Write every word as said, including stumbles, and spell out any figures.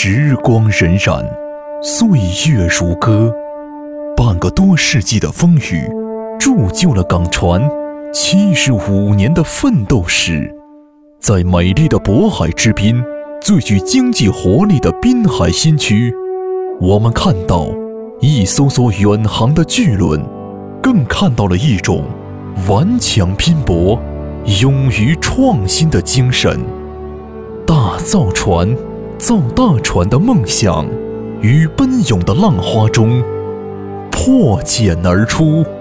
时光荏苒，岁月如歌，半个多世纪的风雨，铸就了港船七十五年的奋斗史。在美丽的渤海之滨，最具经济活力的滨海新区，我们看到一艘艘远航的巨轮，更看到了一种顽强拼搏、勇于创新的精神。大造船、造大船的梦想，于奔涌的浪花中破茧而出。